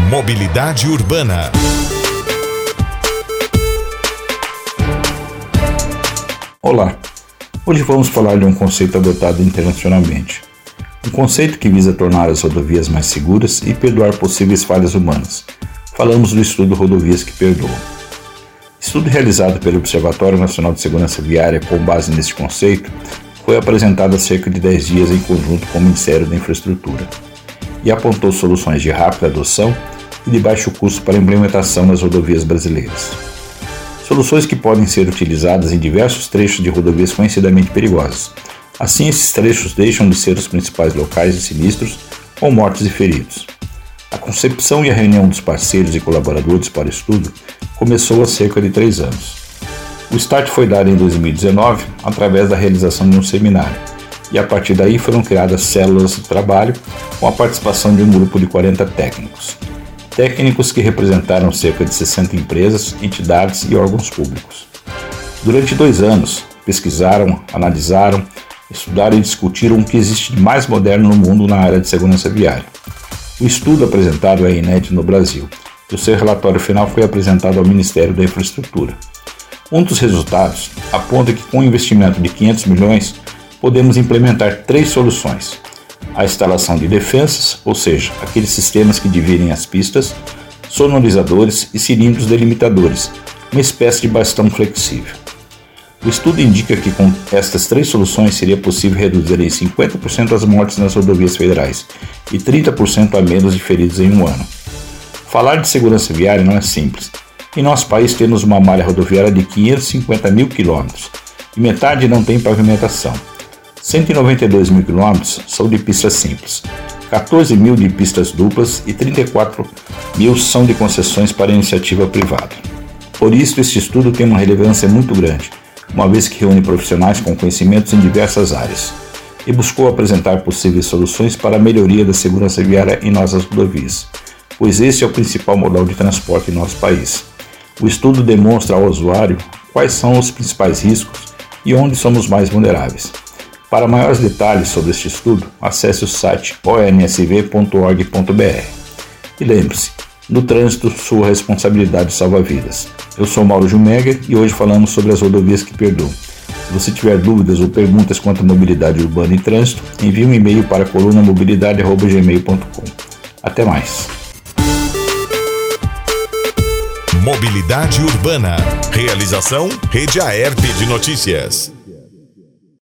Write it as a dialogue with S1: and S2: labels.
S1: Mobilidade Urbana.
S2: Olá, hoje vamos falar de um conceito adotado internacionalmente. Um conceito que visa tornar as rodovias mais seguras e perdoar possíveis falhas humanas. Falamos do estudo Rodovias que Perdoam. Estudo realizado pelo Observatório Nacional de Segurança Viária com base neste conceito foi apresentado há cerca de 10 dias em conjunto com o Ministério da Infraestrutura e apontou soluções de rápida adoção e de baixo custo para a implementação nas rodovias brasileiras. Soluções que podem ser utilizadas em diversos trechos de rodovias conhecidamente perigosas. Assim, esses trechos deixam de ser os principais locais de sinistros com mortos e feridos. A concepção e a reunião dos parceiros e colaboradores para o estudo começou há cerca de 3 anos. O start foi dado em 2019 através da realização de um seminário, e a partir daí foram criadas células de trabalho com a participação de um grupo de 40 técnicos. Técnicos que representaram cerca de 60 empresas, entidades e órgãos públicos. Durante 2 anos, pesquisaram, analisaram, estudaram e discutiram o que existe de mais moderno no mundo na área de segurança viária. O estudo apresentado é inédito no Brasil, e o seu relatório final foi apresentado ao Ministério da Infraestrutura. Um dos resultados aponta que com um investimento de 500 milhões, podemos implementar 3 soluções. A instalação de defensas, ou seja, aqueles sistemas que dividem as pistas, sonorizadores e cilindros delimitadores, uma espécie de bastão flexível. O estudo indica que com estas 3 soluções seria possível reduzir em 50% as mortes nas rodovias federais e 30% a menos de feridos em um ano. Falar de segurança viária não é simples. Em nosso país temos uma malha rodoviária de 550 mil quilômetros e metade não tem pavimentação. 192 mil quilômetros são de pistas simples, 14 mil de pistas duplas e 34 mil são de concessões para iniciativa privada. Por isso, este estudo tem uma relevância muito grande, uma vez que reúne profissionais com conhecimentos em diversas áreas, e buscou apresentar possíveis soluções para a melhoria da segurança viária em nossas rodovias, pois esse é o principal modal de transporte em nosso país. O estudo demonstra ao usuário quais são os principais riscos e onde somos mais vulneráveis. Para maiores detalhes sobre este estudo, acesse o site onsv.org.br. E lembre-se, no trânsito, sua responsabilidade salva vidas. Eu sou Mauro Jumega e hoje falamos sobre as rodovias que perdoam. Se você tiver dúvidas ou perguntas quanto à mobilidade urbana e trânsito, envie um e-mail para colunamobilidade@gmail.com. Até mais.
S1: Mobilidade Urbana. Realização Rede Aerp de Notícias.